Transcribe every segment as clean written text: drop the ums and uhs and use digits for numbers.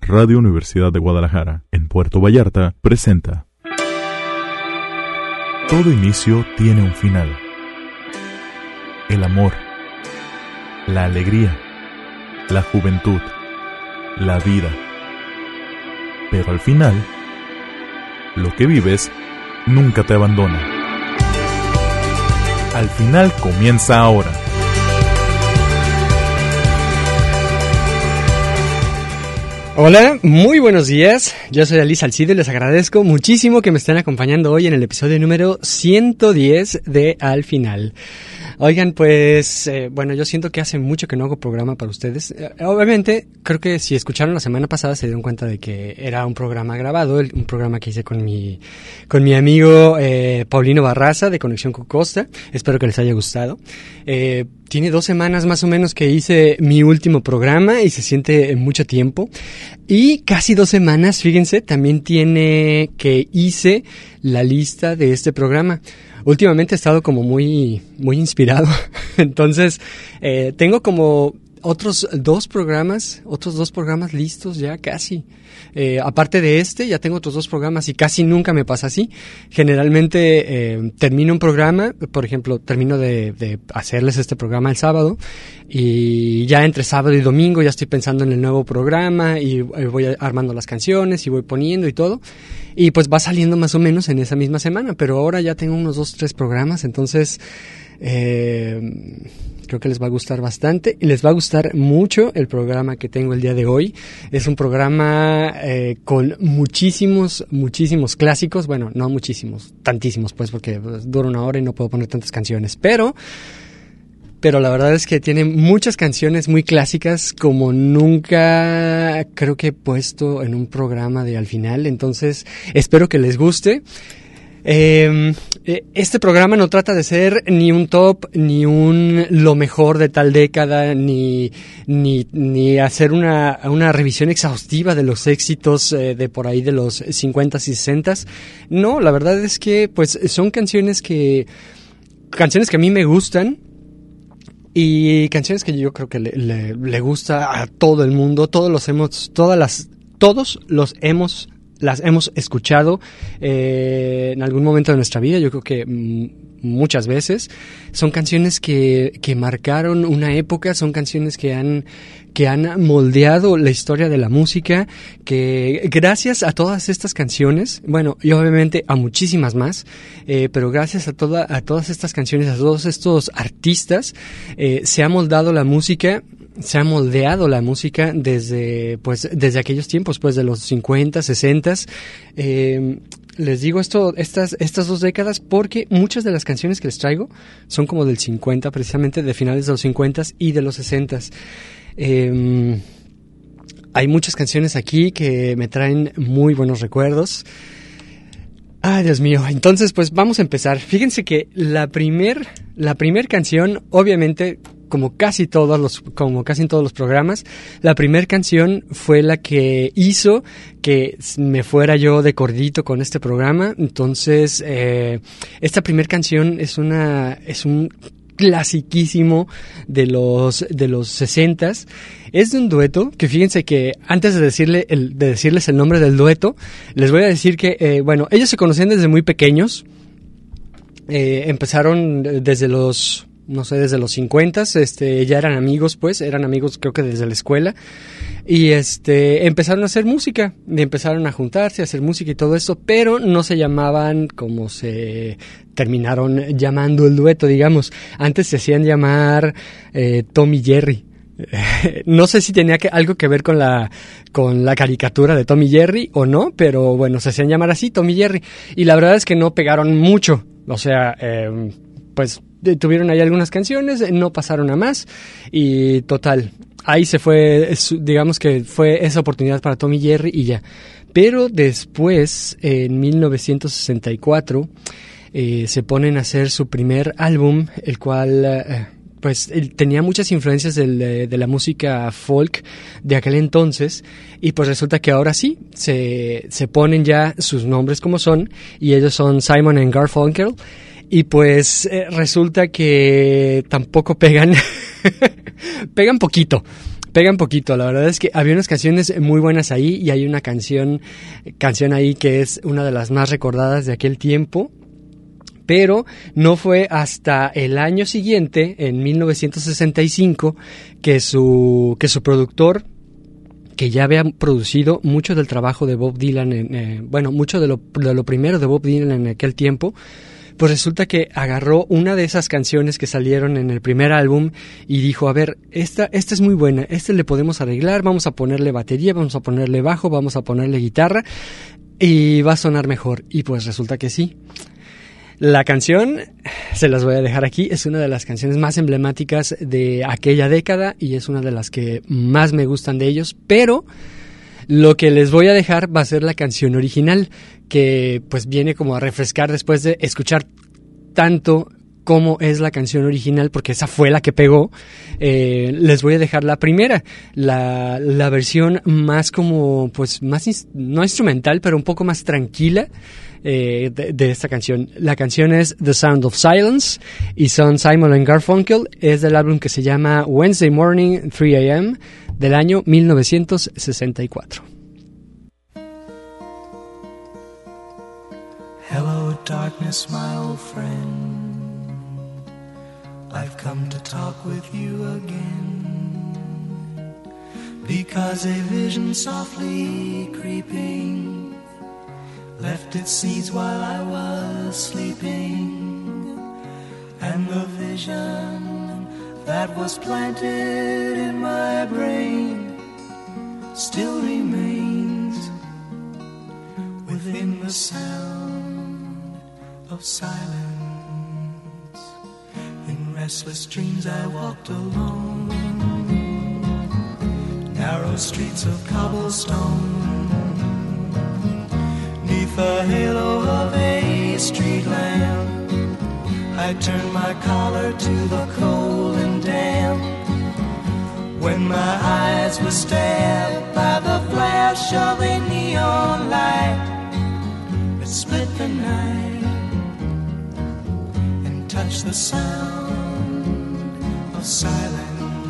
Radio Universidad de Guadalajara, en Puerto Vallarta, presenta. Todo inicio tiene un final. El amor, la alegría, la juventud, la vida. Pero al final, lo que vives nunca te abandona. Al final comienza ahora. Hola, muy buenos días. Yo soy Ali Salcido y les agradezco muchísimo que me estén acompañando hoy en el episodio número 110 de Al Final. Oigan, pues, yo siento que hace mucho que no hago programa para ustedes. Obviamente, creo que si escucharon la semana pasada se dieron cuenta de que era un programa grabado, un programa que hice con mi amigo Paulino Barraza de Conexión con Costa. Espero que les haya gustado. Tiene 2 semanas más o menos que hice mi último programa y se siente mucho tiempo. Y casi 2 semanas, fíjense, también tiene que hice la lista de este programa. Últimamente he estado como muy inspirado. Entonces, tengo como otros dos programas listos ya casi. Aparte de ya tengo otros 2 programas y casi nunca me pasa así. Generalmente termino un programa, por ejemplo, termino de hacerles este programa el sábado y ya entre sábado y domingo ya estoy pensando en el nuevo programa y voy armando las canciones y voy poniendo y todo. Y pues va saliendo más o menos en esa misma semana, pero ahora ya tengo unos 2-3 programas, entonces creo que les va a gustar bastante y les va a gustar mucho el programa que tengo el día de hoy. Es un programa con muchísimos clásicos, bueno, no muchísimos, tantísimos pues, porque dura 1 hora y no puedo poner tantas canciones, pero la verdad es que tiene muchas canciones muy clásicas como nunca creo que he puesto en un programa de Al Final, entonces espero que les guste. Este programa no trata de ser ni un top, ni un lo mejor de tal década, ni hacer una revisión exhaustiva de los éxitos de por ahí de los 50s y 60s. No, la verdad es que pues son canciones que a mí me gustan. Y canciones que yo creo que le gusta a todo el mundo, las hemos escuchado en algún momento de nuestra vida, yo creo que muchas veces. Son canciones que marcaron una época, son canciones que han moldeado la historia de la música, que gracias a todas estas canciones, bueno, y obviamente a muchísimas más, pero gracias a todas estas canciones, a todos estos artistas, se ha moldeado la música. Se ha moldeado la música desde aquellos tiempos, pues de los 50, 60. Les digo estas 2 décadas porque muchas de las canciones que les traigo son como del 50, precisamente de finales de los 50 y de los 60. Hay muchas canciones aquí que me traen muy buenos recuerdos. Ay, Dios mío. Entonces, pues vamos a empezar. Fíjense que la primer canción, obviamente, como casi en todos los programas, la primera canción fue la que hizo que me fuera yo de corridito con este programa. Entonces, esta primera canción es un clasiquísimo de los 60s. Es de un dueto que fíjense que antes de decirles el nombre del dueto, les voy a decir que ellos se conocían desde muy pequeños. Empezaron desde los 50s, ya eran amigos creo que desde la escuela, y empezaron a hacer música, empezaron a juntarse, a hacer música y todo eso, pero no se llamaban como se terminaron llamando el dueto, digamos. Antes se hacían llamar Tom y Jerry. No sé si tenía algo que ver con la caricatura de Tom y Jerry o no, pero bueno, se hacían llamar así, Tom y Jerry, y la verdad es que no pegaron mucho, o sea, pues tuvieron ahí algunas canciones, no pasaron a más y total, ahí se fue, digamos que fue esa oportunidad para Tom y Jerry y ya. Pero después, en 1964, se ponen a hacer su primer álbum, el cual tenía muchas influencias de la música folk de aquel entonces, y pues resulta que ahora sí, se ponen ya sus nombres como son, y ellos son Simon and Garfunkel. Y pues resulta que tampoco pegan, pegan poquito. pegan poquito. La verdad es que había unas canciones muy buenas ahí, y hay una canción ahí que es una de las más recordadas de aquel tiempo. Pero no fue hasta el año siguiente, en 1965, que su productor, que ya había producido mucho del trabajo de Bob Dylan, mucho de lo primero de Bob Dylan en aquel tiempo, pues resulta que agarró una de esas canciones que salieron en el primer álbum y dijo, a ver, esta es muy buena, le podemos arreglar, vamos a ponerle batería, vamos a ponerle bajo, vamos a ponerle guitarra y va a sonar mejor. Y pues resulta que sí. La canción, se las voy a dejar aquí, es una de las canciones más emblemáticas de aquella década y es una de las que más me gustan de ellos, pero lo que les voy a dejar va a ser la canción original, que pues viene como a refrescar después de escuchar tanto como es la canción original, porque esa fue la que pegó. Les voy a dejar la primera, la versión más como, pues más, no instrumental, pero un poco más tranquila de esta canción. La canción es The Sound of Silence y son Simon & Garfunkel. Es del álbum que se llama Wednesday Morning 3 a.m. del año 1964. Hello darkness, my old friend, I've come to talk with you again, because a vision softly creeping left its seeds while I was sleeping, and the vision that was planted in my brain still remains within the sound of silence. In restless dreams I walked alone, narrow streets of cobblestone, neath the halo of a street lamp, I turned my collar to the cold and damp, when my eyes were stabbed by the flash of a neon light that split the night and touched the sound of silence.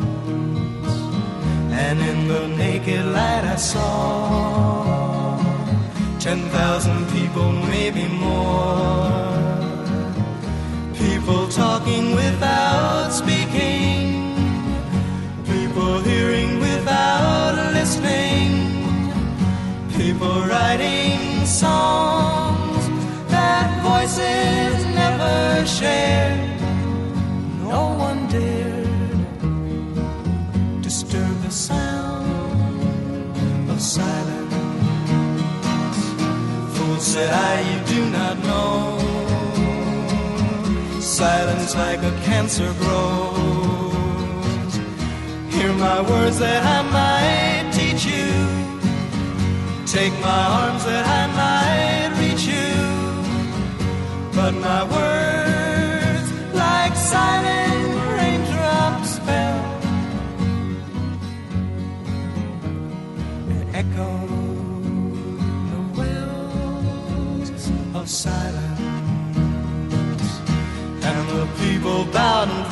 And in the naked light I saw 10,000 people, maybe more, people talking without speaking, people hearing without listening, people writing songs that voices never shared. No one dared disturb the sound of silence. Fool, said I, you do not know, silence like a cancer grows. Hear my words that I might teach you, take my arms that I might reach you, but my words like silent raindrops fell and echoed the wells of silence. And the people bowed and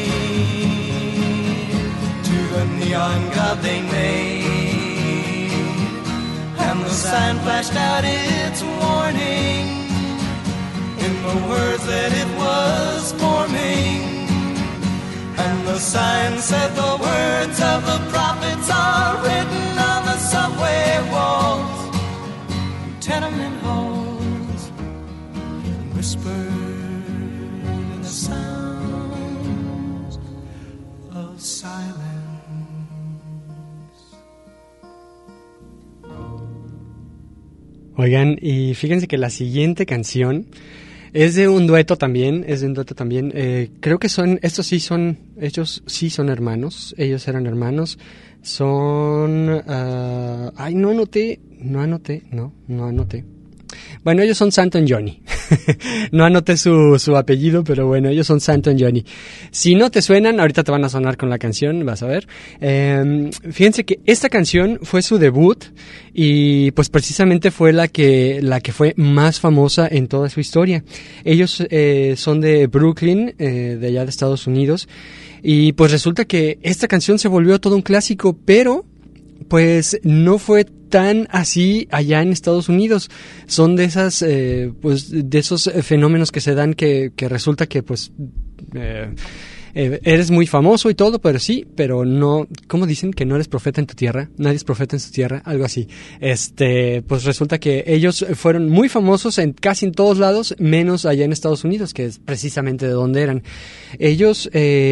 prayed to the neon god they made, and the sign flashed out its warning in the words that it was forming, and the sign said the words of the prophets are written on the subway walls, tenement halls, whispered in the sounds of silence. Oigan, y fíjense que la siguiente canción es de un dueto también, creo que ellos sí son hermanos, ellos eran hermanos, son, no anoté. Bueno, ellos son Santo y Johnny. No anoté su apellido, pero bueno, ellos son Santo y Johnny. Si no te suenan, ahorita te van a sonar con la canción, vas a ver. Fíjense que esta canción fue su debut y pues precisamente fue la que fue más famosa en toda su historia. Ellos son de Brooklyn, de allá de Estados Unidos. Y pues resulta que esta canción se volvió todo un clásico, pero pues no fue tan así allá en Estados Unidos. Son de esas, pues de esos fenómenos que se dan que resulta que pues eres muy famoso y todo, pero sí, pero no, ¿cómo dicen? Que no eres profeta en tu tierra, nadie es profeta en su tierra, algo así. Pues resulta que ellos fueron muy famosos casi en todos lados, menos allá en Estados Unidos, que es precisamente de donde eran. Ellos,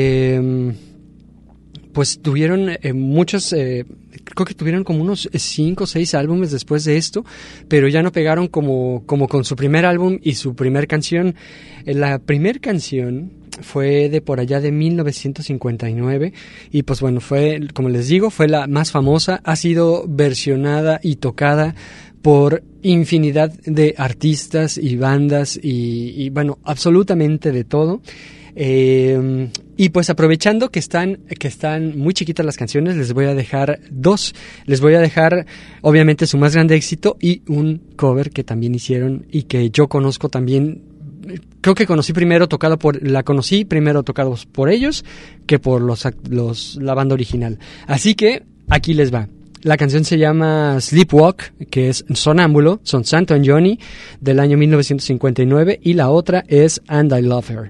pues tuvieron muchos, creo que tuvieron como unos 5 o 6 álbumes después de esto, pero ya no pegaron como con su primer álbum y su primer canción. La primer canción fue de por allá de 1959 y pues bueno, fue, como les digo, fue la más famosa, ha sido versionada y tocada por infinidad de artistas y bandas y bueno, absolutamente de todo. Y pues aprovechando que están muy chiquitas las canciones, les voy a dejar 2. Les voy a dejar obviamente su más grande éxito y un cover que también hicieron y que yo conozco también. Creo que la conocí primero tocado por ellos que por la banda original. Así que aquí les va. La canción se llama Sleepwalk, que es Sonámbulo, son Santo and Johnny del año 1959 y la otra es And I Love Her.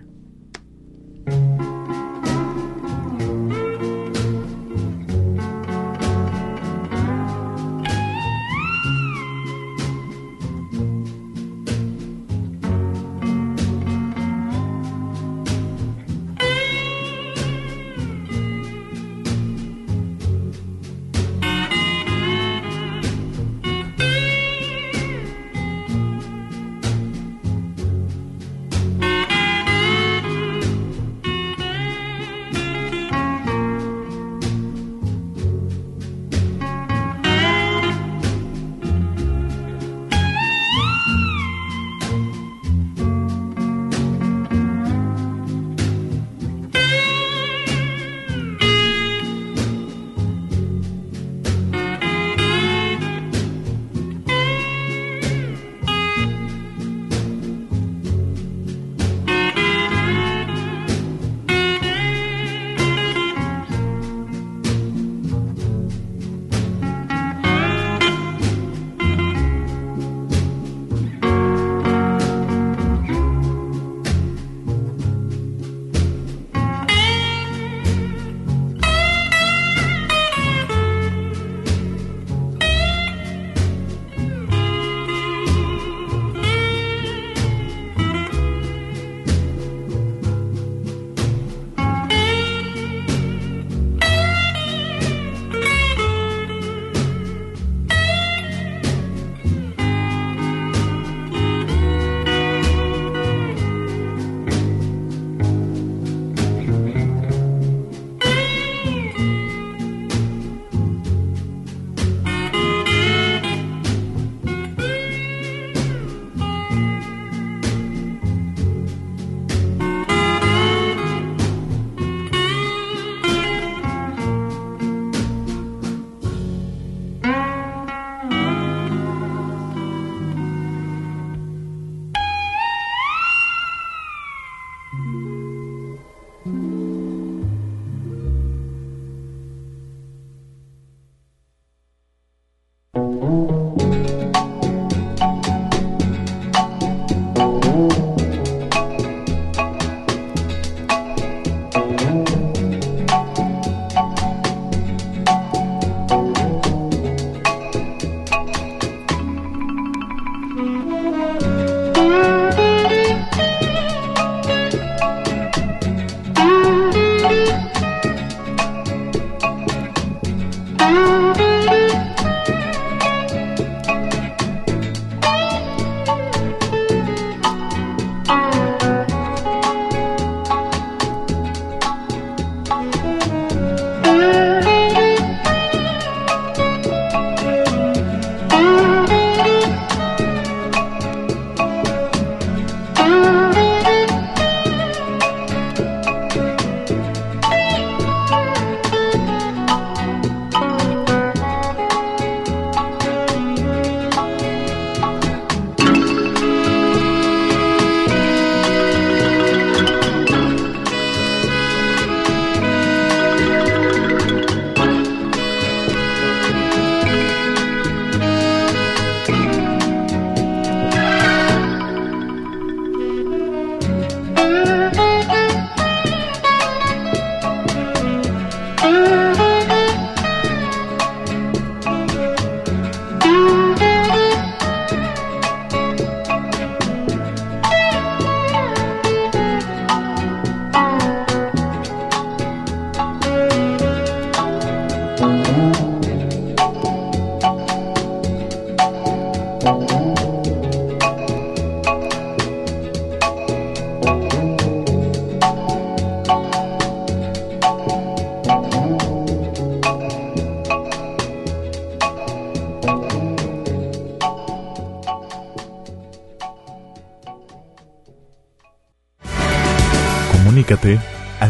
Comunícate al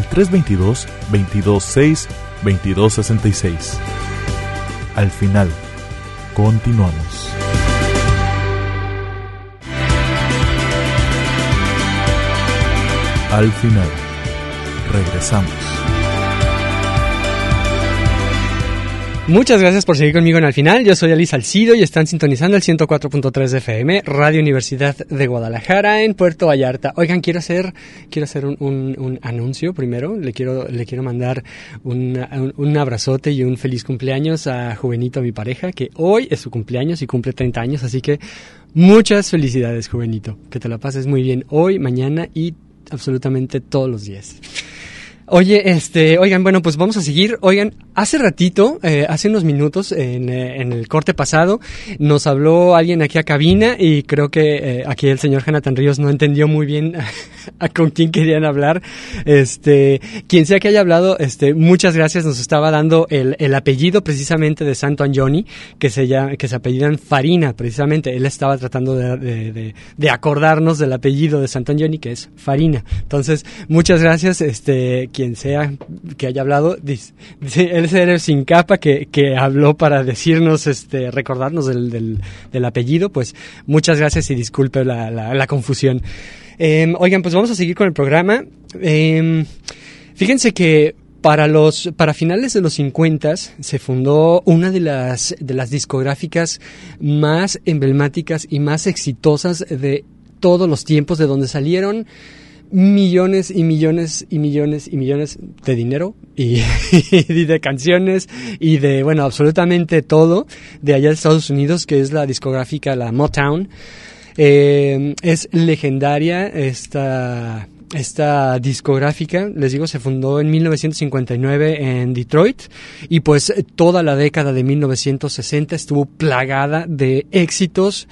322-226-2266. Al final, continuamos. Al final, regresamos. Muchas gracias por seguir conmigo en Al Final. Yo soy Ali Salcido y están sintonizando el 104.3 de FM, Radio Universidad de Guadalajara en Puerto Vallarta. Oigan, quiero hacer un anuncio primero. Le quiero mandar un abrazote y un feliz cumpleaños a Juvenito, mi pareja, que hoy es su cumpleaños y cumple 30 años, así que muchas felicidades, Juvenito. Que te la pases muy bien hoy, mañana y absolutamente todos los días. Oigan, bueno, pues vamos a seguir. Oigan, hace ratito, hace unos minutos, en el corte pasado, nos habló alguien aquí a cabina y creo que aquí el señor Jonathan Ríos no entendió muy bien con quién querían hablar. Quien sea que haya hablado, muchas gracias. Nos estaba dando el apellido precisamente de Santo Angioni, que se apellidan Farina, precisamente. Él estaba tratando de acordarnos del apellido de Santo Angioni, que es Farina. Entonces, muchas gracias, quien sea que haya hablado, dice, él es sin capa que habló para decirnos, recordarnos del apellido, pues muchas gracias y disculpe la confusión. Oigan, pues vamos a seguir con el programa. Fíjense que para finales de los 50 se fundó una de las discográficas más emblemáticas y más exitosas de todos los tiempos, de donde salieron millones y millones y millones y millones de dinero y de canciones y de, bueno, absolutamente todo de allá de Estados Unidos, que es la discográfica, la Motown. Es legendaria esta discográfica, les digo, se fundó en 1959 en Detroit y pues toda la década de 1960 estuvo plagada de éxitos,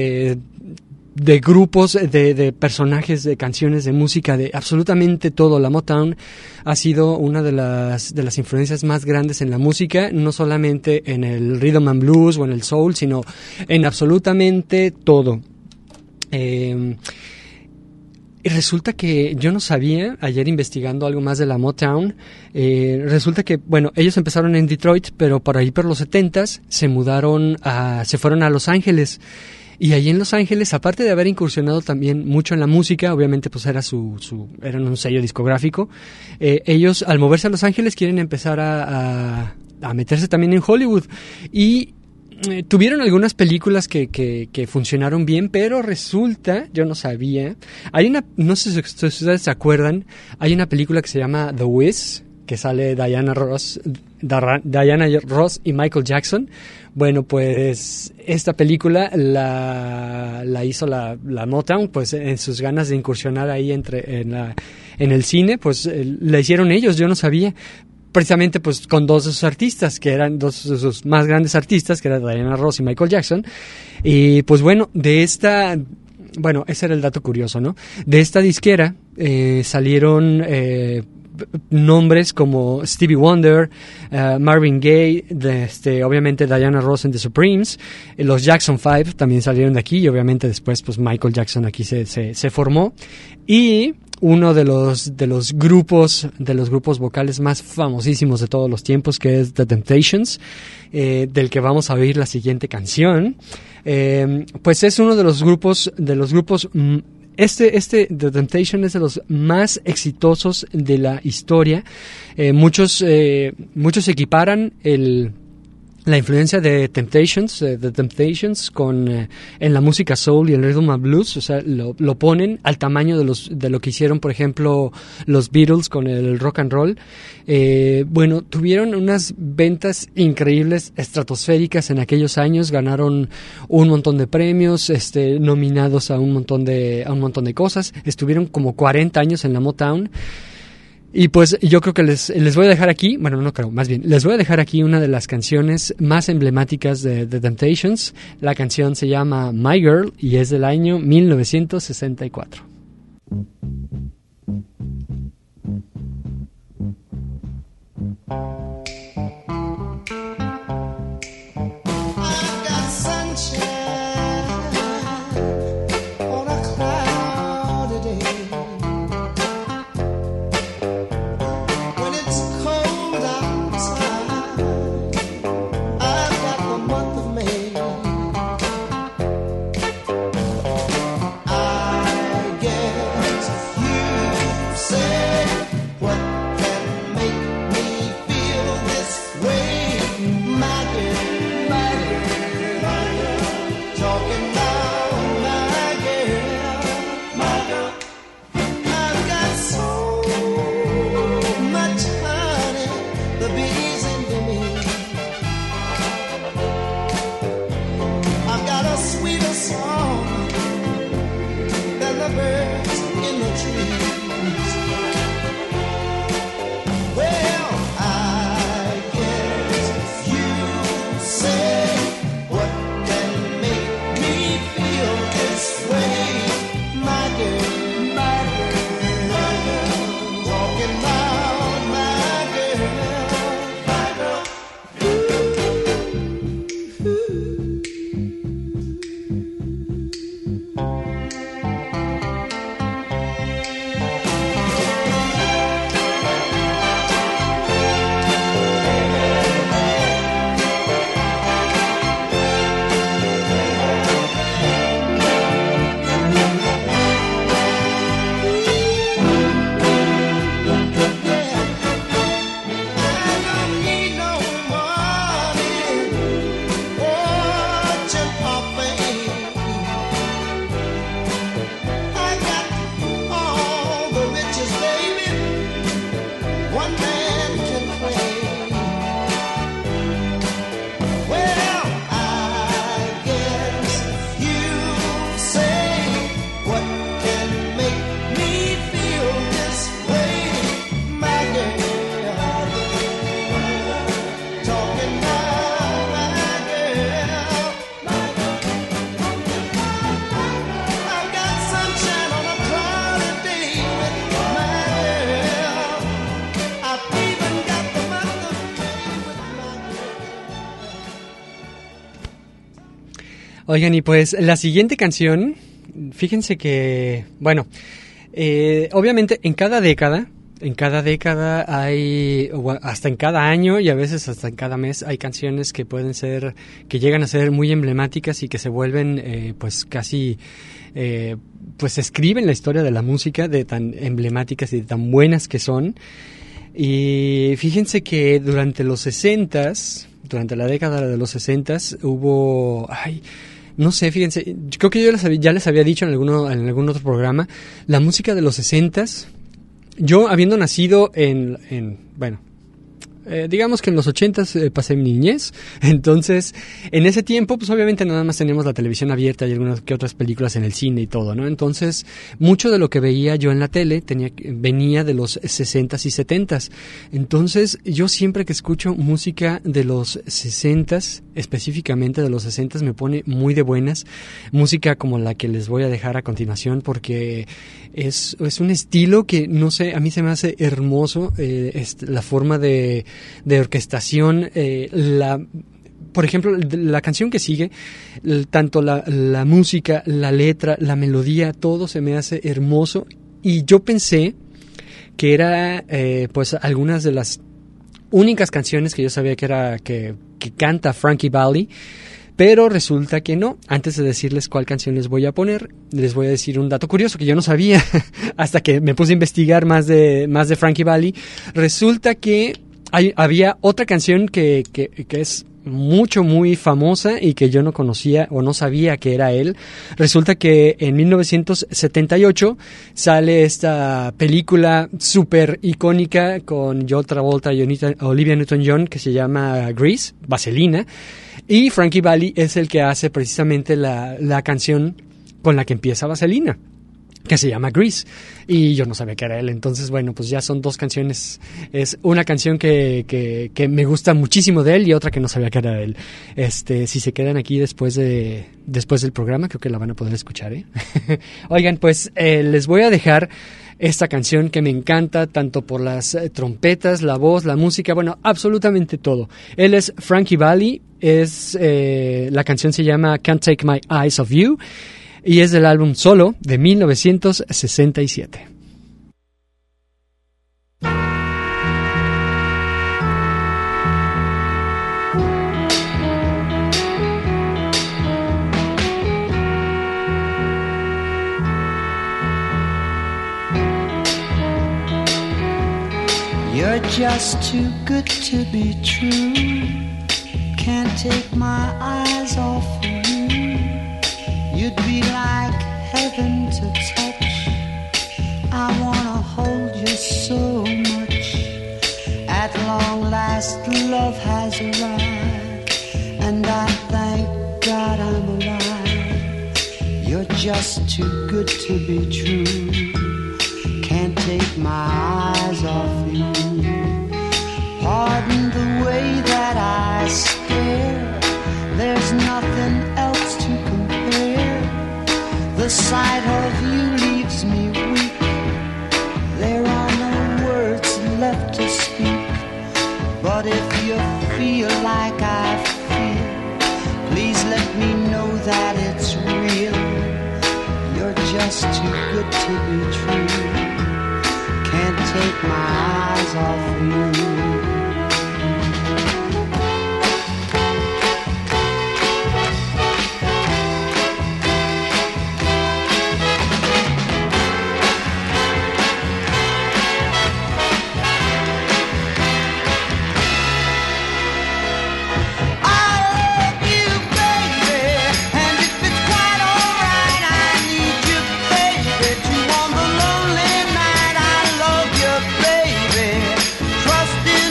de grupos, de personajes, de canciones, de música, de absolutamente todo. La Motown ha sido una de las influencias más grandes en la música, no solamente en el rhythm and blues o en el soul, sino en absolutamente todo. Y resulta que yo no sabía, ayer investigando algo más de la Motown, resulta que, bueno, ellos empezaron en Detroit, pero por ahí por los 70s se fueron a Los Ángeles. Y allí en Los Ángeles, aparte de haber incursionado también mucho en la música, obviamente pues eran un sello discográfico, ellos al moverse a Los Ángeles quieren empezar a meterse también en Hollywood. Y tuvieron algunas películas que funcionaron bien, pero resulta, yo no sabía, no sé si ustedes se acuerdan, hay una película que se llama The Wiz, que sale Diana Ross y Michael Jackson. Bueno, pues esta película la hizo la Motown, pues en sus ganas de incursionar ahí en el cine, pues la hicieron ellos, yo no sabía. Precisamente pues con dos de sus artistas, que eran dos de sus más grandes artistas, que eran Diana Ross y Michael Jackson. Y pues bueno, ese era el dato curioso, ¿no? De esta disquera salieron nombres como Stevie Wonder, Marvin Gaye, obviamente Diana Ross and the Supremes, los Jackson 5 también salieron de aquí, y obviamente después pues Michael Jackson aquí se formó. Y uno de los grupos vocales más famosísimos de todos los tiempos, que es The Temptations, del que vamos a oír la siguiente canción, pues es uno de los grupos The Temptation es de los más exitosos de la historia. Muchos equiparan la influencia de The Temptations en la música soul y el rhythm and blues, o sea, lo ponen al tamaño de lo que hicieron, por ejemplo, los Beatles con el rock and roll. Bueno, tuvieron unas ventas increíbles, estratosféricas en aquellos años, ganaron un montón de premios, nominados a un montón de cosas, estuvieron como 40 años en la Motown. Y pues yo creo que les voy a dejar aquí, bueno, no creo, más bien, les voy a dejar aquí una de las canciones más emblemáticas de The Temptations. La canción se llama My Girl y es del año 1964. Oigan, y pues la siguiente canción, fíjense que, bueno, obviamente en cada década hay, o hasta en cada año y a veces hasta en cada mes hay canciones que pueden ser, que llegan a ser muy emblemáticas y que se vuelven pues casi, pues escriben la historia de la música de tan emblemáticas y de tan buenas que son. Y fíjense que durante los 60s, durante la década de los 60s hubo, no sé, fíjense, creo que ya les había dicho en algún otro programa, la música de los 60s. Yo, habiendo nacido digamos que en los 80s pasé mi niñez, entonces en ese tiempo pues obviamente nada más teníamos la televisión abierta y algunas que otras películas en el cine y todo, ¿no? Entonces mucho de lo que veía yo en la tele venía de los 60s y 70s, entonces yo siempre que escucho música de los 60s, específicamente de los 60s, me pone muy de buenas, música como la que les voy a dejar a continuación porque es un estilo que, no sé, a mí se me hace hermoso, la forma de orquestación, por ejemplo, la canción que sigue, tanto la música, la letra, la melodía, todo se me hace hermoso y yo pensé que era pues algunas de las únicas canciones que yo sabía que canta Frankie Valli. Pero resulta que no. Antes de decirles cuál canción les voy a poner, les voy a decir un dato curioso que yo no sabía hasta que me puse a investigar más de Frankie Valli. Resulta que había otra canción que es muy famosa y que yo no conocía o no sabía que era él. Resulta que en 1978 sale esta película súper icónica con John Travolta y Olivia Newton-John que se llama Grease, Vaselina. Y Frankie Valli es el que hace precisamente la canción con la que empieza Vaselina, que se llama Grease, y yo no sabía que era él. Entonces, bueno, pues ya son dos canciones. Es una canción que me gusta muchísimo de él y otra que no sabía que era él. Si se quedan aquí después del programa, creo que la van a poder escuchar, ¿eh? Oigan, pues les voy a dejar esta canción que me encanta, tanto por las trompetas, la voz, la música, bueno, absolutamente todo. Él es Frankie Valli, la canción se llama Can't Take My Eyes Off You, y es del álbum Solo de 1967. You're just too good to be true. Can't take my eyes off of you. You'd be like heaven to touch. I wanna hold you so much. At long last love has arrived, and I thank God I'm alive. You're just too good to be true. Can't take my eyes off you. Pardon the way that I stare. There's nothing else to compare. The sight of you leaves me weak. There are no words left to speak. But if you feel like I feel, please let me know that it's real. You're just too good to be true. Can't take my eyes off you. Trust is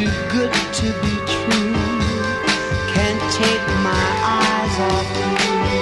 too good to be true. Can't take my eyes off you.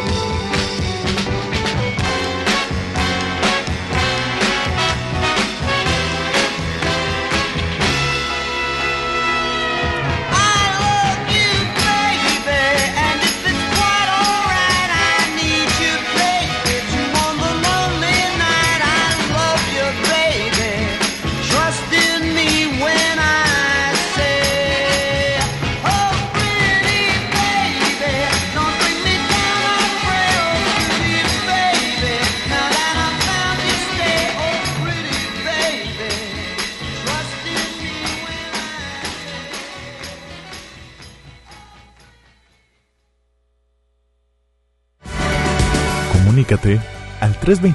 Comunícate al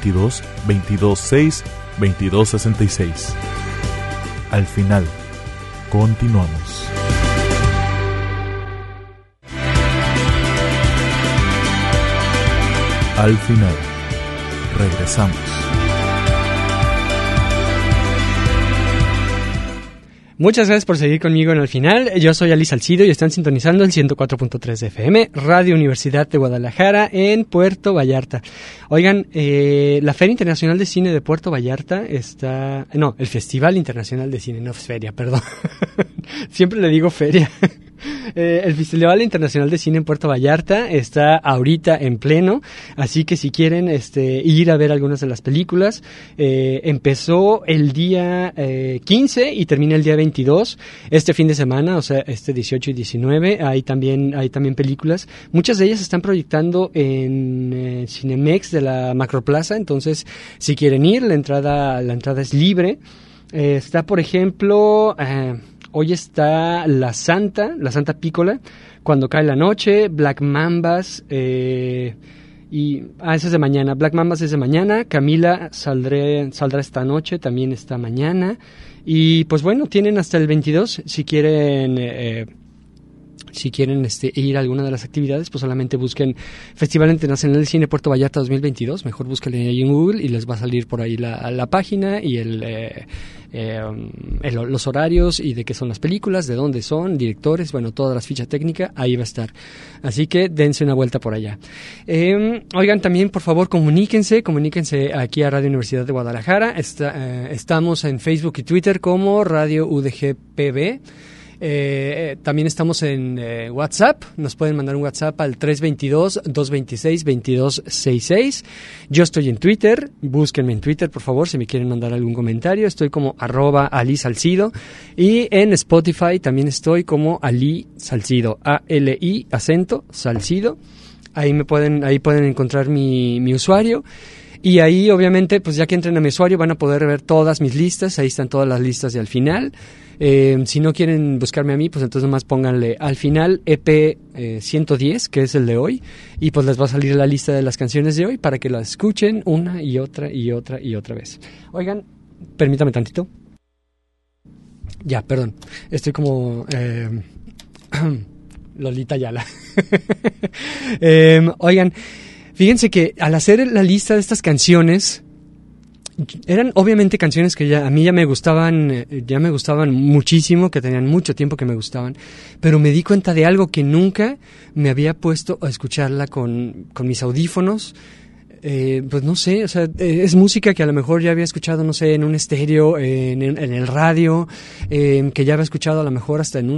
322-226-2266. Al final, continuamos. Al final, regresamos. Muchas gracias por seguir conmigo en el final. Yo soy Ali Salcido y están sintonizando el 104.3 de FM, Radio Universidad de Guadalajara en Puerto Vallarta. Oigan, la Feria Internacional de Cine de Puerto Vallarta está... No, el Festival Internacional de Cine, no feria, perdón. Siempre le digo feria. El Festival Internacional de Cine en Puerto Vallarta está ahorita en pleno, así que si quieren ir a ver algunas de las películas, empezó el día 15 y termina el día 22, este fin de semana, o sea, 18 y 19, hay también películas, muchas de ellas se están proyectando en Cinemex de la Macroplaza, entonces si quieren ir, la entrada es libre. Está, por ejemplo... hoy está La Santa Pícola, Cuando cae la noche, Black Mambas, ese es de mañana, Black Mambas es de mañana, Camila saldrá esta noche, también está mañana, y pues bueno, tienen hasta el 22, si quieren ir a alguna de las actividades, pues solamente busquen Festival Internacional de Cine Puerto Vallarta 2022, mejor búsquenle ahí en Google y les va a salir por ahí la página y los horarios y de qué son las películas, de dónde son, directores, bueno, todas las fichas técnicas, ahí va a estar. Así que dense una vuelta por allá. Oigan, también por favor comuníquense aquí a Radio Universidad de Guadalajara. Estamos en Facebook y Twitter como Radio UDGPB. También estamos en WhatsApp, nos pueden mandar un WhatsApp al 322-226-2266. Yo estoy en Twitter, búsquenme en Twitter por favor si me quieren mandar algún comentario, estoy como @Ali Salcido, y en Spotify también estoy como Ali Salcido, ALI acento Salcido. Ahí pueden encontrar mi usuario. Y ahí, obviamente, pues ya que entren a mi usuario van a poder ver todas mis listas. Ahí están todas las listas de Al Final. Si no quieren buscarme a mí, pues entonces nomás pónganle Al Final EP 110, que es el de hoy. Y pues les va a salir la lista de las canciones de hoy para que las escuchen una y otra y otra y otra vez. Oigan, permítame tantito. Ya, perdón. Estoy como... Lolita Ayala. Oigan... Fíjense que al hacer la lista de estas canciones, eran obviamente canciones que a mí ya me gustaban muchísimo, que tenían mucho tiempo que me gustaban, pero me di cuenta de algo que nunca me había puesto a escucharla con mis audífonos. Pues no sé, o sea, es música que a lo mejor ya había escuchado, no sé, en un estéreo, en el radio, que ya había escuchado a lo mejor hasta en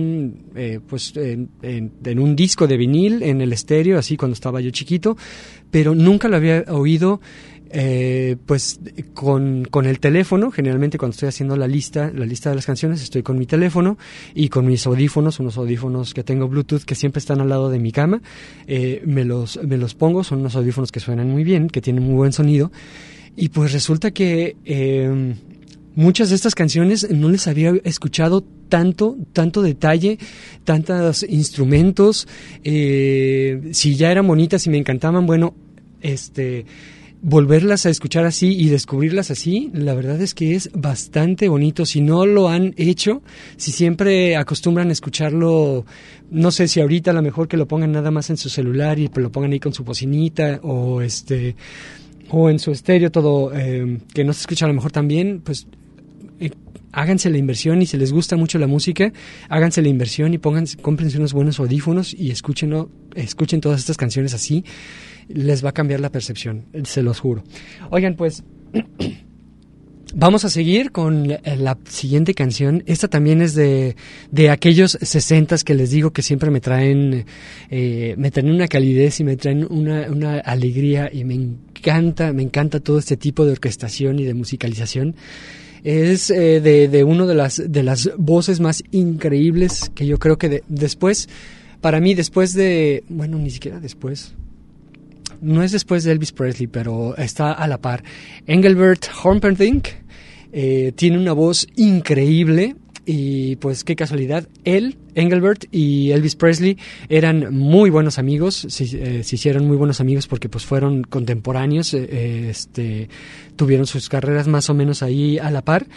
un disco de vinil, en el estéreo, así cuando estaba yo chiquito, pero nunca lo había oído pues con el teléfono. Generalmente cuando estoy haciendo la lista de las canciones estoy con mi teléfono y con mis audífonos, unos audífonos que tengo Bluetooth que siempre están al lado de mi cama. Me los pongo, son unos audífonos que suenan muy bien, que tienen muy buen sonido, y pues resulta que muchas de estas canciones no les había escuchado tanto detalle, tantos instrumentos. Si ya eran bonitas y me encantaban, bueno, volverlas a escuchar así y descubrirlas así, la verdad es que es bastante bonito. Si no lo han hecho, si siempre acostumbran a escucharlo, no sé si ahorita a lo mejor que lo pongan nada más en su celular y lo pongan ahí con su bocinita o en su estéreo todo, que no se escucha a lo mejor también, pues háganse la inversión, y si les gusta mucho la música, háganse la inversión y cómprense unos buenos audífonos y escuchen todas estas canciones así. Les va a cambiar la percepción, se los juro. Oigan, pues vamos a seguir con la siguiente canción. Esta también es de aquellos 60s que les digo que siempre me traen una calidez y me traen una alegría, y me encanta todo este tipo de orquestación y de musicalización. Es de uno de las voces más increíbles que yo creo que para mí después de, bueno, ni siquiera después, no es después de Elvis Presley, pero está a la par. Engelbert Humperdinck tiene una voz increíble, y pues qué casualidad, Engelbert y Elvis Presley eran muy buenos amigos, se hicieron muy buenos amigos porque pues fueron contemporáneos, tuvieron sus carreras más o menos ahí a la par.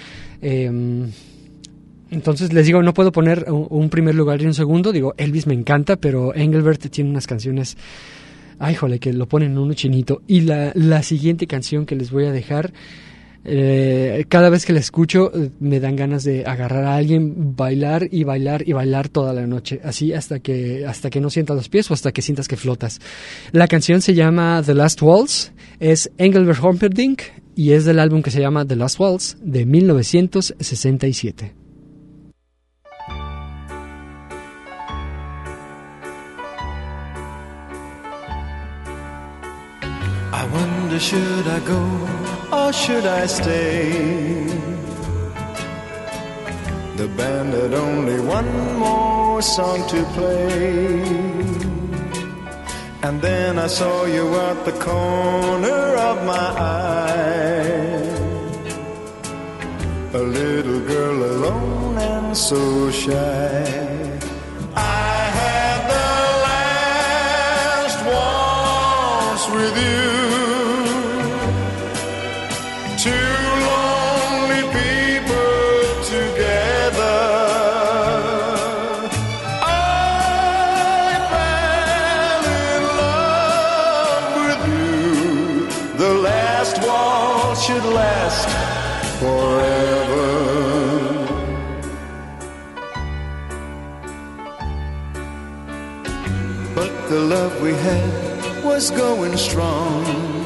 Entonces les digo, no puedo poner un primer lugar y un segundo. Digo, Elvis me encanta, pero Engelbert tiene unas canciones, ay, jole, que lo ponen uno chinito. Y la siguiente canción que les voy a dejar, cada vez que la escucho me dan ganas de agarrar a alguien, bailar y bailar y bailar toda la noche, así hasta que no sientas los pies o hasta que sientas que flotas. La canción se llama The Last Waltz, es Engelbert Humperdinck y es del álbum que se llama The Last Waltz de 1967. I wonder, should I go or should I stay? The band had only one more song to play, and then I saw you at the corner of my eye, a little girl alone and so shy. I had the last waltz with you. Two lonely people together. I fell in love with you. The last waltz should last forever. But the love we had was going strong.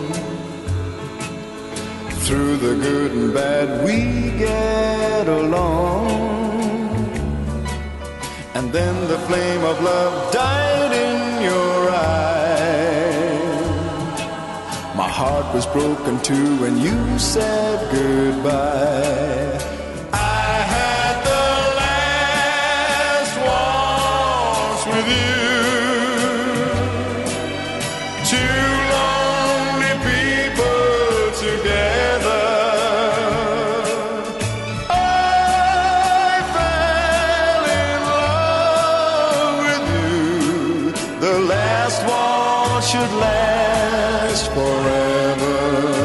Through the good and bad we get along. And then the flame of love died in your eyes. My heart was broken too when you said goodbye. I had the last waltz with you. Two lonely people together. Should last forever.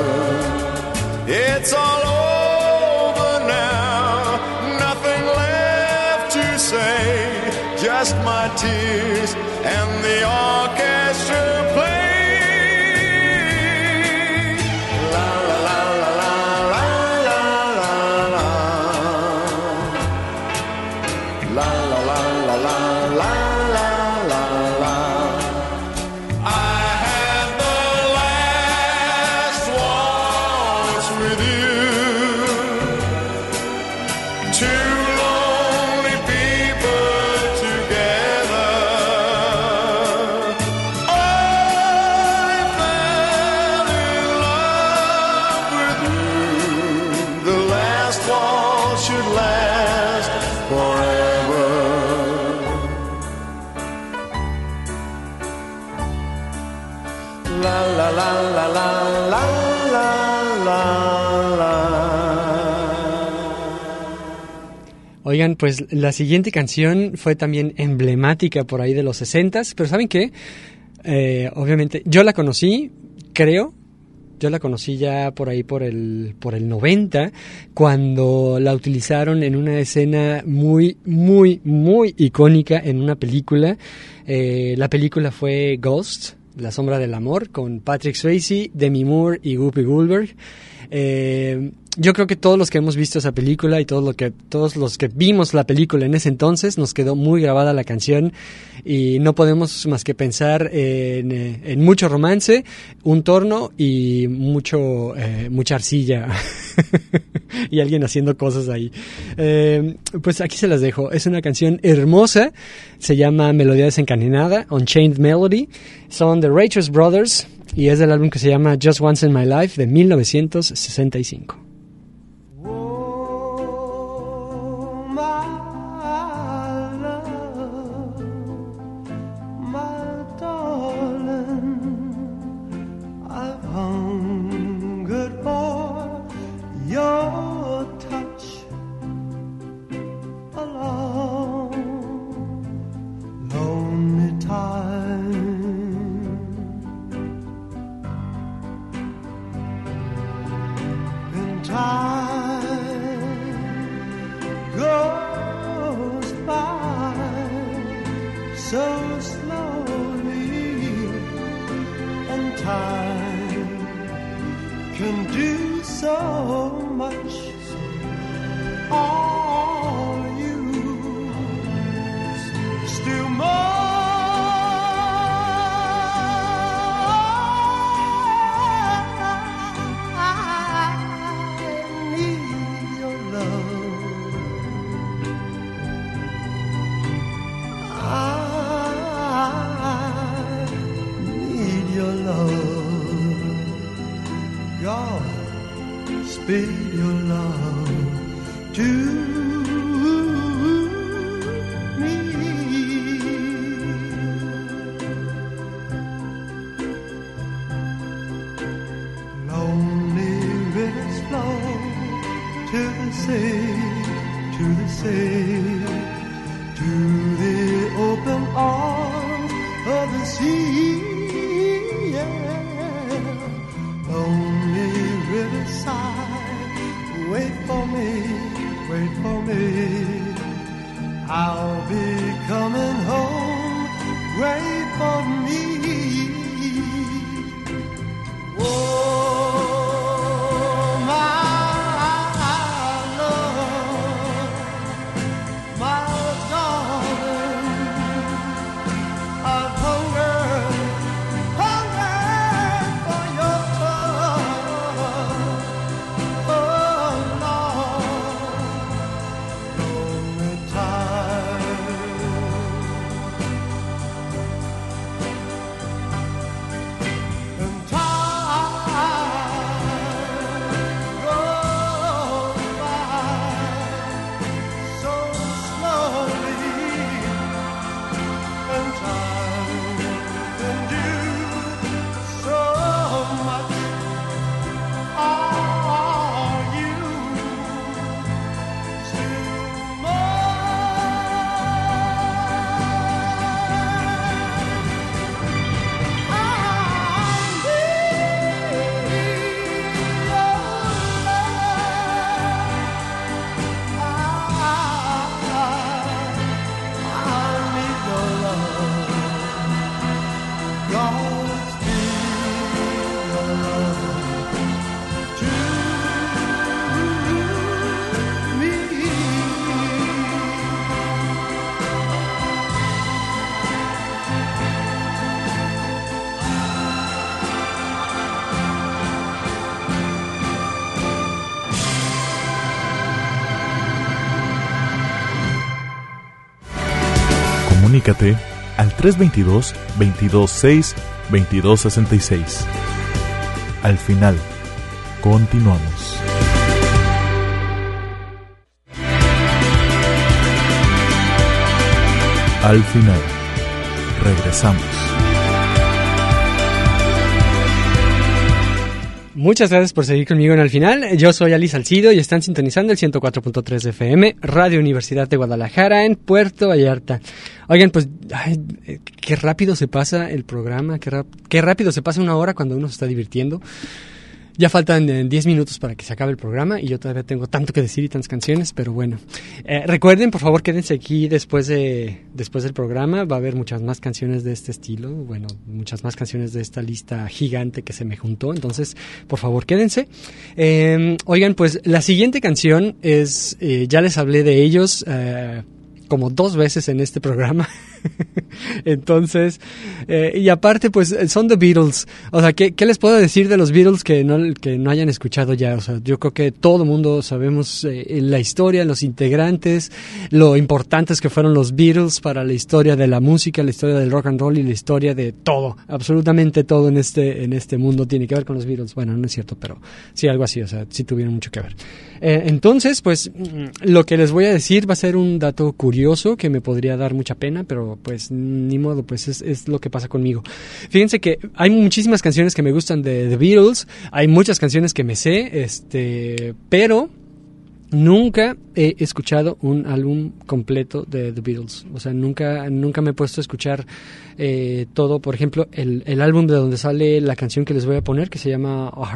It's all over now, nothing left to say, just my tears and the orchestra play. La la la la la la la la la la la la la la la la la. Oigan, pues la siguiente canción fue también emblemática por ahí de los 60s, pero ¿saben qué? Obviamente, yo la conocí, creo, yo la conocí ya por ahí por el 90, cuando la utilizaron en una escena muy, muy, muy icónica en una película. La película fue Ghost, La sombra del amor, con Patrick Swayze, Demi Moore y Whoopi Goldberg. Yo creo que todos los que hemos visto esa película y todos los que vimos la película en ese entonces nos quedó muy grabada la canción y no podemos más que pensar en mucho romance, un torno y mucha arcilla y alguien haciendo cosas ahí. Pues aquí se las dejo. Es una canción hermosa, se llama Melodía Desencadenada, Unchained Melody. Son The Righteous Brothers y es del álbum que se llama Just Once in My Life de 1965. Speed your love to me. Lonely rivers flow to the sea, to the sea, to the open arms of the sea. Yeah. Lonely riverside, wait for me, wait for me. I'll be coming home, wait for me. Oh, my love, my darling, I've hungered for your touch. Oh, Lord, lonely time. And time goes by so slowly, and time can do so much. Are you still Comunícate al 322-226-2266. Al final, continuamos. Al final, regresamos. Muchas gracias por seguir conmigo en Al Final. Yo soy Ali Salcido y están sintonizando el 104.3 de FM, Radio Universidad de Guadalajara, en Puerto Vallarta. Oigan, pues, ay, qué rápido se pasa el programa, qué rápido se pasa una hora cuando uno se está divirtiendo. Ya faltan 10 minutos para que se acabe el programa y yo todavía tengo tanto que decir y tantas canciones, pero bueno. Recuerden, por favor, quédense aquí después del programa. Va a haber muchas más canciones de este estilo, bueno, muchas más canciones de esta lista gigante que se me juntó. Entonces, por favor, quédense. Oigan, pues la siguiente canción es, ya les hablé de ellos como 2 veces en este programa. Entonces, y aparte, pues son The Beatles. O sea, ¿qué les puedo decir de los Beatles que no hayan escuchado ya? O sea, yo creo que todo el mundo sabemos la historia, los integrantes, lo importantes que fueron los Beatles para la historia de la música, la historia del rock and roll y la historia de todo. Absolutamente todo en este mundo tiene que ver con los Beatles. Bueno, no es cierto, pero sí, algo así. O sea, sí tuvieron mucho que ver. Entonces, pues, lo que les voy a decir va a ser un dato curioso que me podría dar mucha pena, pero pues ni modo, pues es lo que pasa conmigo. Fíjense que hay muchísimas canciones que me gustan de The Beatles, hay muchas canciones que me sé, pero nunca he escuchado un álbum completo de The Beatles. O sea, nunca me he puesto a escuchar todo. Por ejemplo, el álbum de donde sale la canción que les voy a poner, que se llama A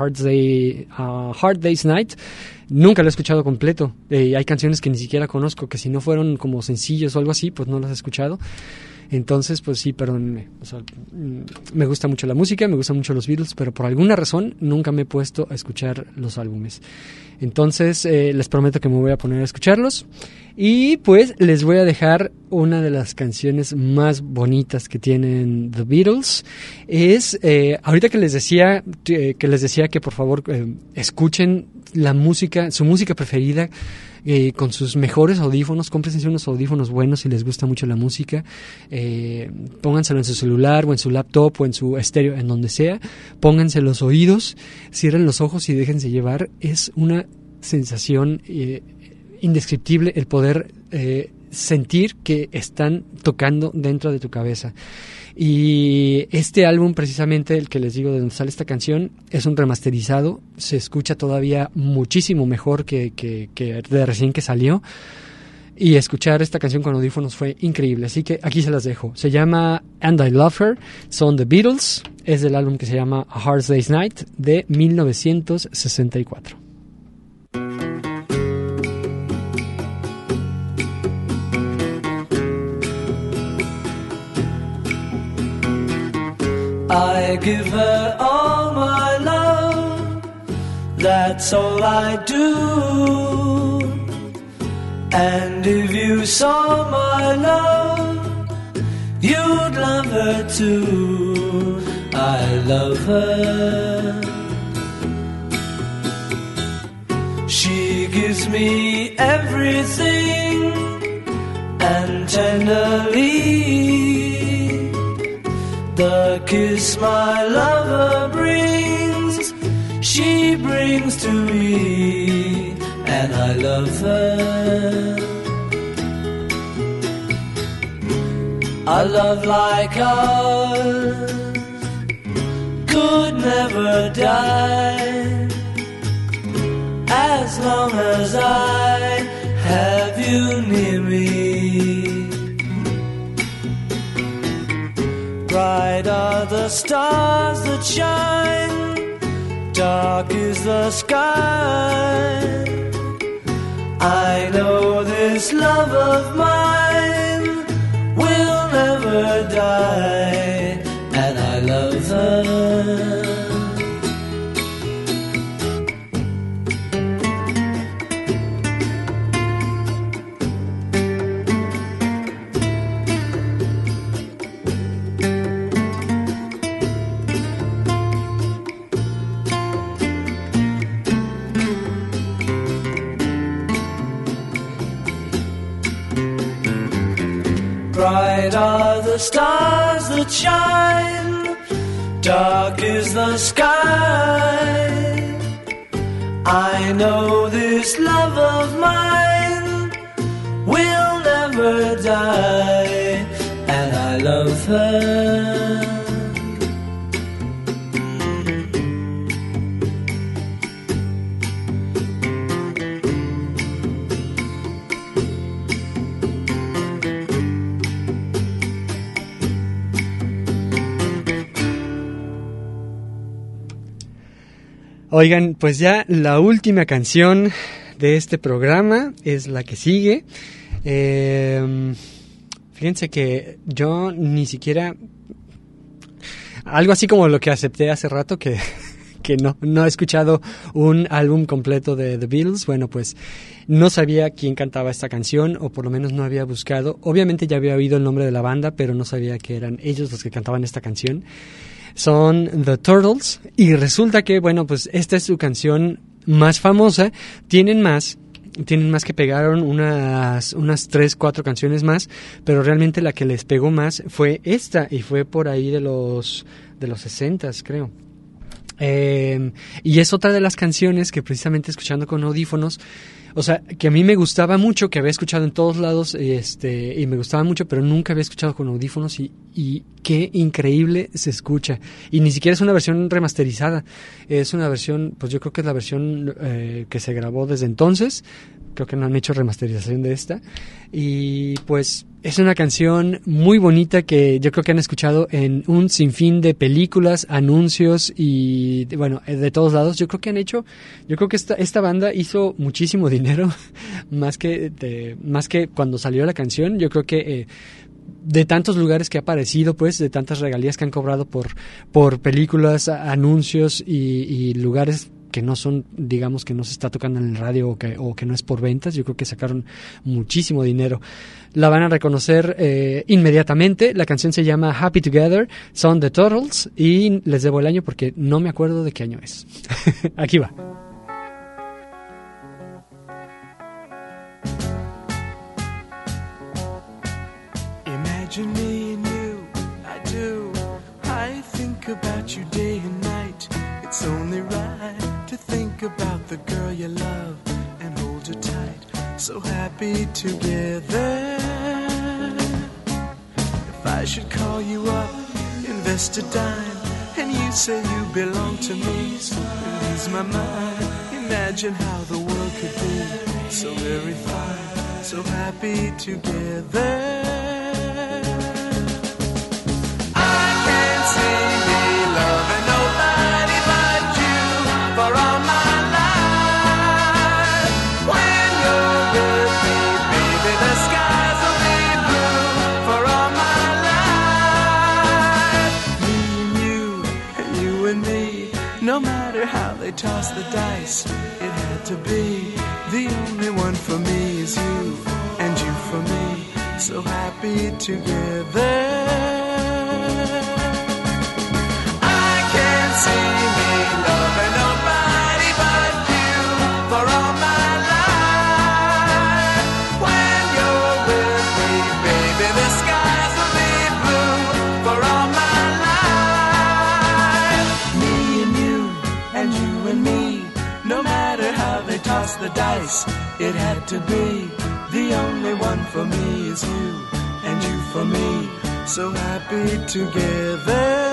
Hard Day's Night, nunca lo he escuchado completo. Hay canciones que ni siquiera conozco, que si no fueron como sencillos o algo así, pues no las he escuchado. Entonces, pues sí, perdónenme. O sea, me gusta mucho la música, me gustan mucho los Beatles, pero por alguna razón nunca me he puesto a escuchar los álbumes. Entonces, les prometo que me voy a poner a escucharlos. Y pues les voy a dejar una de las canciones más bonitas que tienen The Beatles. Es, ahorita que les decía que por favor escuchen la música, su música preferida, con sus mejores audífonos. Cómprense unos audífonos buenos si les gusta mucho la música. Pónganselo en su celular o en su laptop o en su estéreo, en donde sea. Pónganse los oídos, cierren los ojos y déjense llevar. Es una sensación indescriptible el poder sentir que están tocando dentro de tu cabeza. Y este álbum, precisamente el que les digo de donde sale esta canción, es un remasterizado, se escucha todavía muchísimo mejor que de recién que salió, y escuchar esta canción con audífonos fue increíble, así que aquí se las dejo. Se llama And I Love Her, son The Beatles, es del álbum que se llama A Hard Day's Night de 1964. I give her all my love, that's all I do. And if you saw my love, you'd love her too. I love her. She gives me everything, and tenderly the kiss my lover brings, she brings to me, and I love her. A love like ours could never die, as long as I have you near me. Bright are the stars that shine, dark is the sky. I know this love of mine will never die, and I love her. Bright are the stars that shine, dark is the sky. I know this love of mine will never die, and I love her. Oigan, pues ya la última canción de este programa es la que sigue. Fíjense que yo ni siquiera... Algo así como lo que acepté hace rato, que no he escuchado un álbum completo de The Beatles. Bueno, pues no sabía quién cantaba esta canción, o por lo menos no había buscado. Obviamente ya había oído el nombre de la banda, pero no sabía que eran ellos los que cantaban esta canción. Son The Turtles, y resulta que, bueno, pues esta es su canción más famosa. Tienen más que pegaron unas 3-4 canciones más, pero realmente la que les pegó más fue esta, y fue por ahí de los 60s, creo. Y es otra de las canciones que precisamente escuchando con audífonos, o sea, que a mí me gustaba mucho, que había escuchado en todos lados, y me gustaba mucho, pero nunca había escuchado con audífonos, y qué increíble se escucha. Y ni siquiera es una versión remasterizada, es una versión, pues yo creo que es la versión que se grabó desde entonces. Creo que no han hecho remasterización de esta. Y pues es una canción muy bonita que yo creo que han escuchado en un sinfín de películas, anuncios y bueno, de todos lados. Yo creo que esta banda hizo muchísimo dinero, más que cuando salió la canción. Yo creo que de tantos lugares que ha aparecido, pues, de tantas regalías que han cobrado por películas, anuncios y lugares que no son, digamos, que no se está tocando en el radio o que no es por ventas. Yo creo que sacaron muchísimo dinero. La van a reconocer inmediatamente. La canción se llama Happy Together, son The Turtles, y les debo el año porque no me acuerdo de qué año es. Aquí va. Imagine me and you, I do. I think about you day and night. It's only right to think about the girl you love and hold her tight. So happy together. If I should call you up, invest a dime, and you say you belong to me, so ease my mind. Imagine how the world could be so very fine, so happy together. Toss the dice, it had to be. The only one for me is you, and you for me, so happy together. I can't see me loving nobody but you for all my life. When you're with me, baby, the skies will be blue for all my life. Me and you, and you and me, no matter how they toss the dice, it had to be. The only one for me is you, and you for me, so happy together.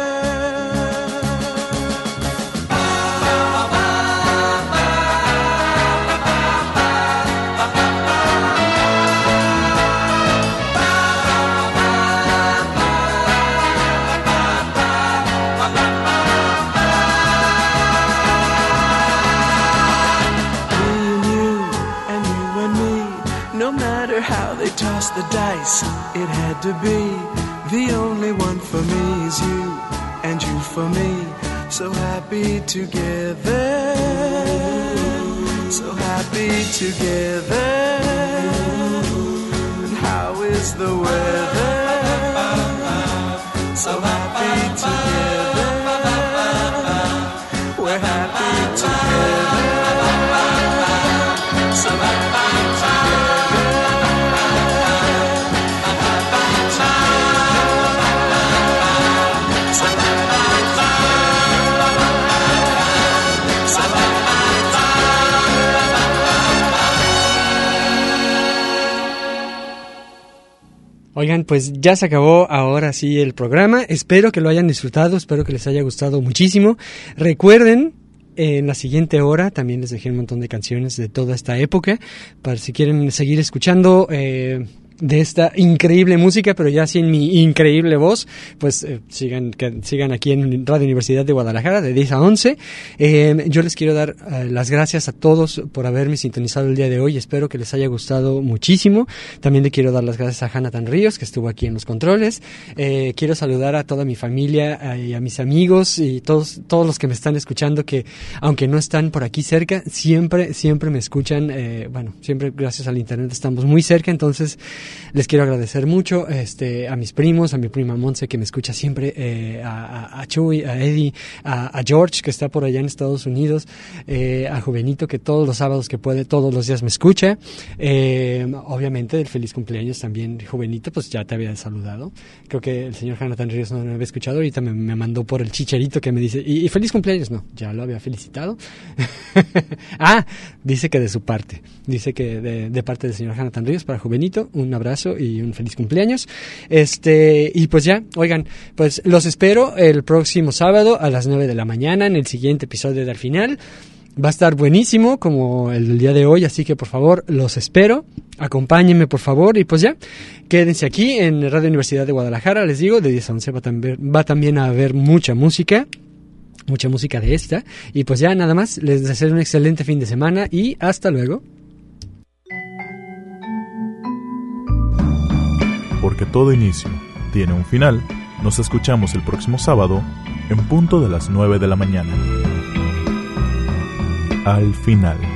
Toss the dice, it had to be. The only one for me is you, and you for me, so happy together. So happy together. And how is the weather? So happy together. We're happy together. So happy together. Oigan, pues ya se acabó ahora sí el programa. Espero que lo hayan disfrutado, espero que les haya gustado muchísimo. Recuerden, en la siguiente hora también les dejé un montón de canciones de toda esta época, para si quieren seguir escuchando de esta increíble música, pero ya sin mi increíble voz, pues sigan aquí en Radio Universidad de Guadalajara de 10 a 11. Yo les quiero dar las gracias a todos por haberme sintonizado el día de hoy. Espero que les haya gustado muchísimo. También le quiero dar las gracias a Jonathan Ríos, que estuvo aquí en los controles. Quiero saludar a toda mi familia y a mis amigos y todos los que me están escuchando, que aunque no están por aquí cerca, siempre me escuchan. Siempre gracias al internet estamos muy cerca, entonces les quiero agradecer mucho a mis primos, a mi prima Monse, que me escucha siempre, a Chuy, a Eddie, a George, que está por allá en Estados Unidos, a Juvenito, que todos los sábados que puede, todos los días me escucha. Obviamente, el feliz cumpleaños también, Juvenito, pues ya te había saludado. Creo que el señor Jonathan Ríos no me había escuchado, ahorita me mandó por el chicharito que me dice, ¿y feliz cumpleaños? No, ya lo había felicitado. Dice que de su parte, dice que de parte del señor Jonathan Ríos para Juvenito, un abrazo y un feliz cumpleaños. Y pues ya, oigan, pues los espero el próximo sábado a las 9 de la mañana en el siguiente episodio de Al Final. Va a estar buenísimo como el del día de hoy, así que por favor los espero, acompáñenme por favor y pues ya, quédense aquí en Radio Universidad de Guadalajara, les digo, de 10 a 11 va también a haber mucha música de esta, y pues ya nada más, les deseo un excelente fin de semana y hasta luego. Porque todo inicio tiene un final, nos escuchamos el próximo sábado en punto de las 9 de la mañana. Al Final.